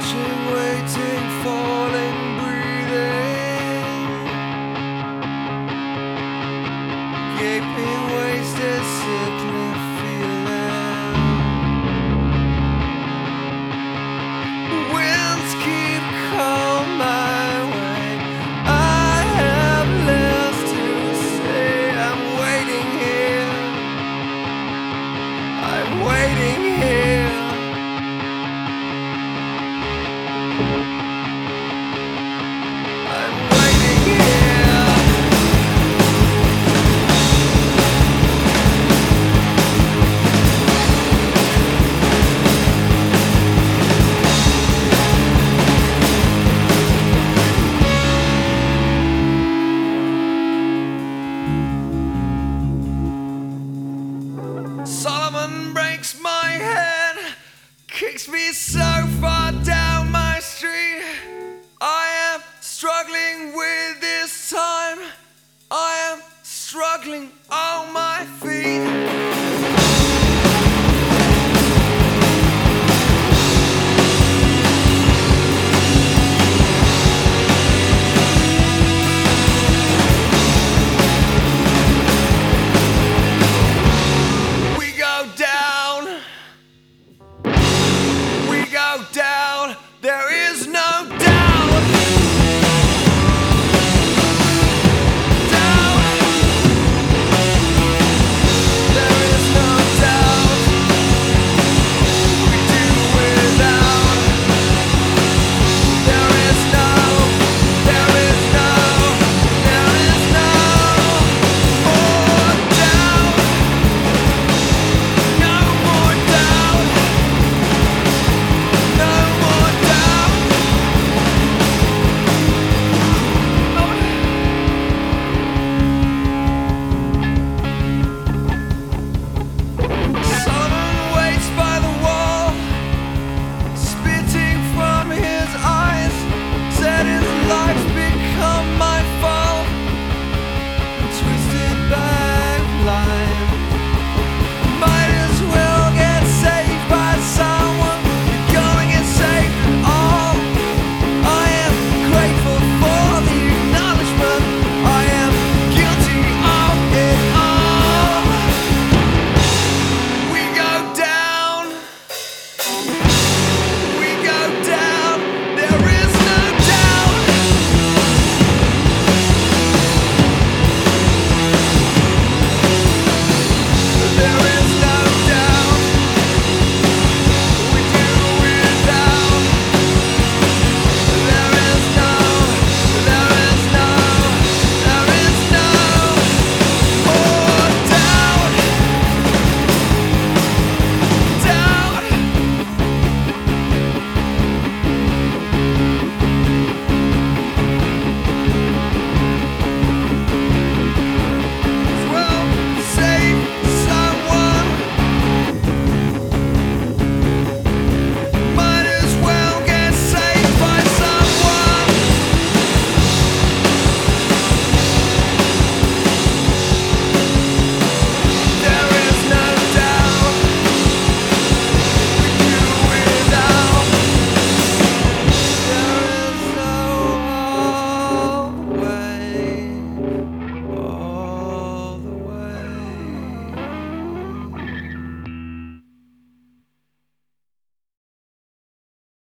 Watching, waiting, falling, breathing, gaping, wasted, sickly feeling. Winds keep calling my way. I have less to say. I'm waiting here. I'm waiting here. I'm waiting here. Solomon breaks my head, kicks me so far down my street. I am struggling with this time. I am struggling on my feet.